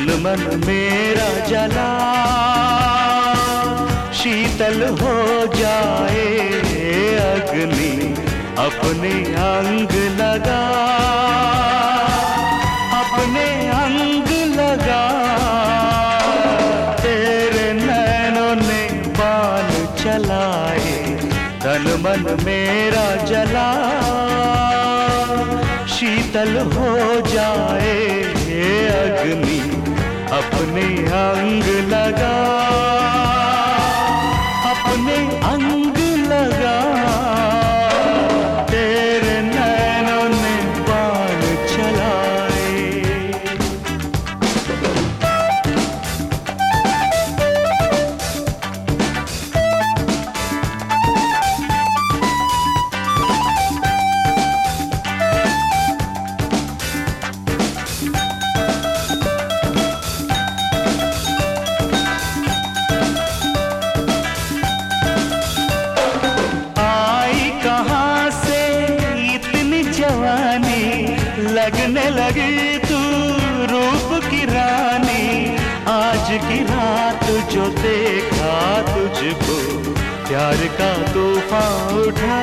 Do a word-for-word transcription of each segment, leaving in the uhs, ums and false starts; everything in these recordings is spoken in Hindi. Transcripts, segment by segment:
तन मन मेरा जला शीतल हो जाए अग्नि अपने अंग लगा, अपने अंग लगा। तेरे नैनों ने बाण चलाए तन मन मेरा जला शीतल हो जाए अग्नि अपने अंग लगा, अपने अंग लगा। तेरे नैनों ने बाण चलाए। लगने लगी तू रूप की रानी, आज की रात जो देखा तुझको प्यार का तूफान उठा,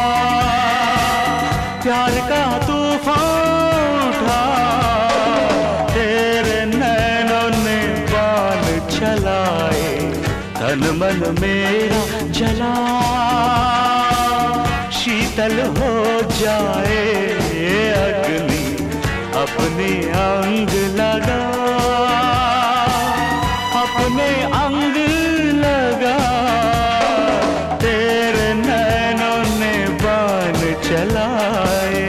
प्यार का तूफान उठा। तेरे नैनों ने बाण चलाए तन मन मेरा जला शीतल हो जाए अग्नि अपने अंग लगा, अपने अंग लगा। तेरे नैनों ने बाण चलाए।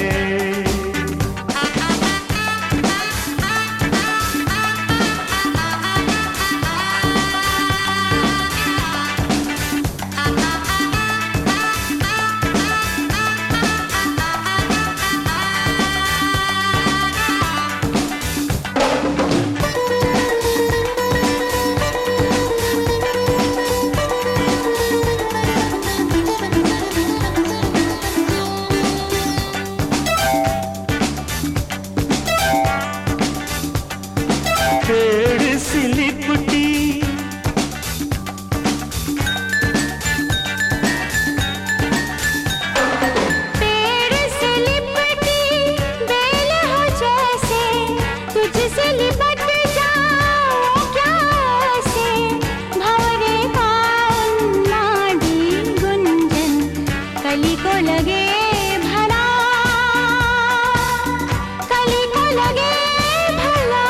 पेड़ से लिपटी पेड़ से लिपटी बेल हो जैसे, तुझसे लिपट जाऊं क्या ऐसे। भंवरे का उन्मादी गुंजन कली को लगे भला, कली को लगे भला।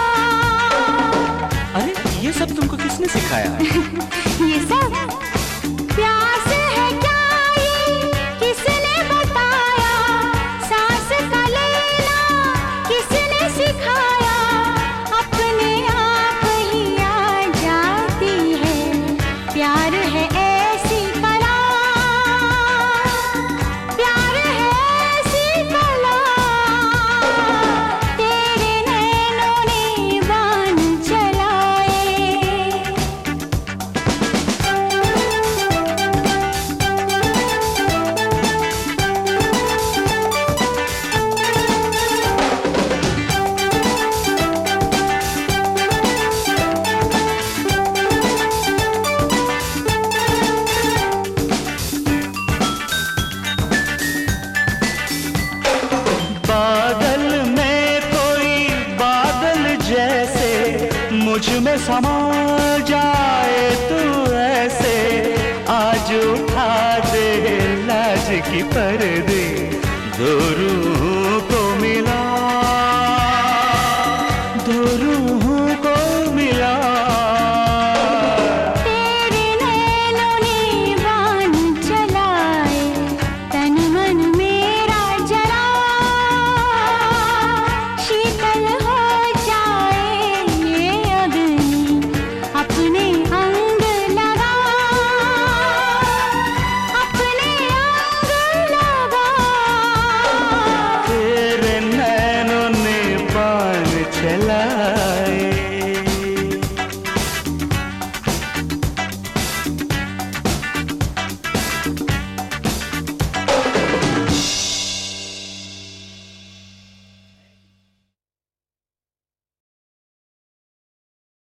अरे ये सब तुमको किसने सिखाया है? ये सब प्यास है क्या ये किसने बताया, सांस का लेना किसने सिखाया। अपने आप ही आ जाती है, प्यार है ऐसी कला, प्यार है ऐसी कला। तेरे नैनों ने बाण चलाए। बादल में कोई बादल जैसे मुझ में समा जाए तू ऐसे। आज उठा दे लाज की पर्दे दो रूह को